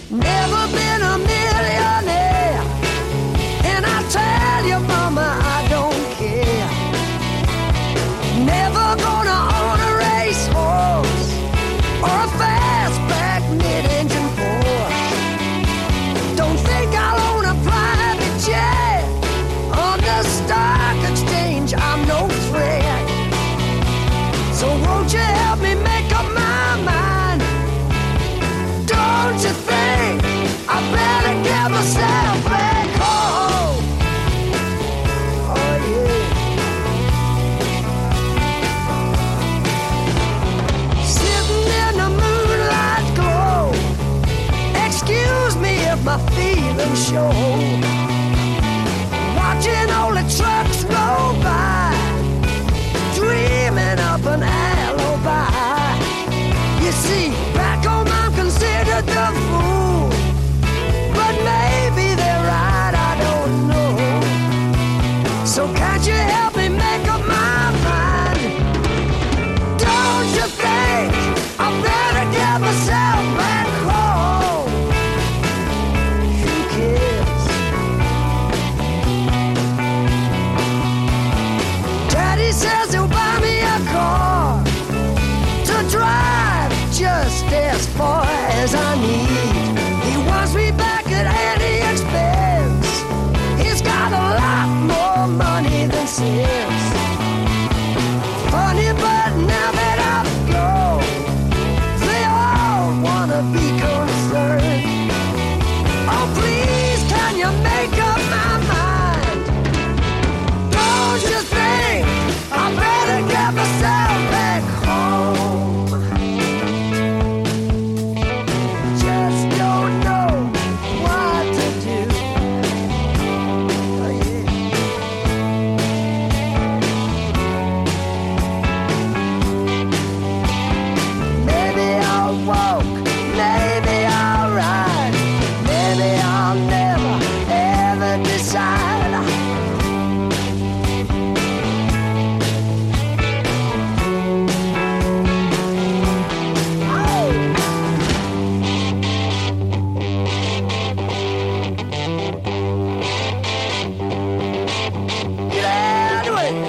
Never been a millionaire, and I tell you, mama, I don't care. Never gonna own a racehorse or a fastback mid-engine Porsche. Don't think I'll own a private jet. On the stock exchange, I'm no threat. So won't you help me make up my mind? Don't you think I better get myself back home? Oh yeah. Sitting in the moonlight glow. Excuse me if my feelings show. Watching all the trucks roll by, dreaming up an alibi. You see, back home I'm considered the fool, but maybe they're right, I don't know. So can't you help me make up my mind? Don't you think I better get myself back home? Who cares? Daddy says he'll buy me a car to drive just as far as I need. He wants me back at any expense. He's got a lot more money than sense. Funny, but now that I've gone, they all wanna be concerned. Oh, please, can you make up my mind? Don't you think I better get myself back home? Just don't know what to do. Oh, yeah. Maybe I'll walk, maybe I'll ride, maybe I'll never ever decide. Get out of the way.